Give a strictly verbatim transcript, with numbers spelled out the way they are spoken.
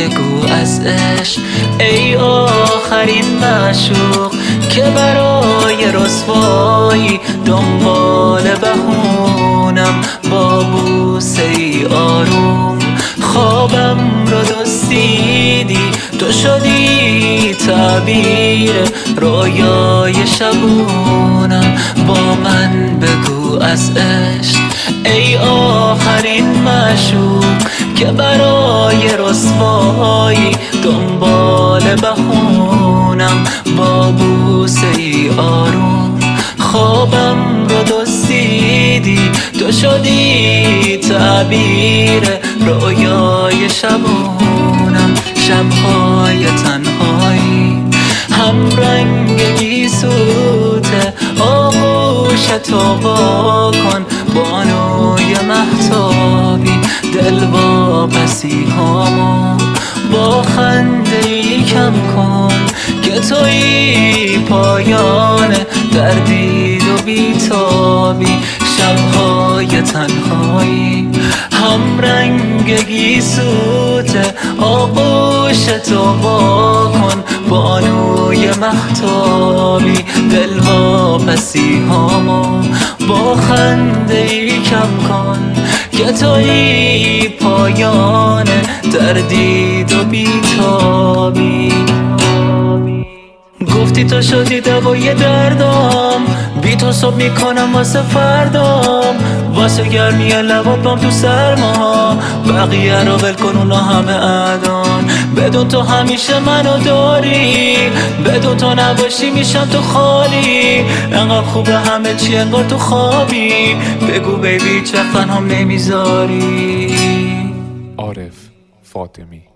بگو از عشق ای آخرین معشوق که برای رسوایی دنبال بهونم با بوسه ای آروم خوابم رو دزدیدی تو شدی تعبیر رویای شبونم با من بگو از عشق ای آخرین معشوق که برای رسوایی دنبال بهونم با بوسه ای آروم خوابم رو دزدیدی تو شدی تعبیر رویای شبونم شبهای تنهایی هم رنگ گیسوته آغوش تو با کن بانوی مهتابی دل واپسی هامو با خنده ای کم کن که توی پایان دردید و بیتابی شبهای تنهایی هم رنگ گیسوته آغوش تو با کن بانوی مهتابی دل واپسی هامو با خنده ای کم کن که توی پایان دردید و بیتابی گفتی تو شدی دوای دردم بی تو صبح میکنم واسه فردام واسه گرمی لبات بام تو سرما بقیه رو ول کن اونا همه ادان بدون تو همیشه منو داری بدون تو نباشی میشم تو خالی انقدر خوبه همه چی انگار تو خوابی بگو بیبی چه تنهام نمیذاری. عارف فاطمی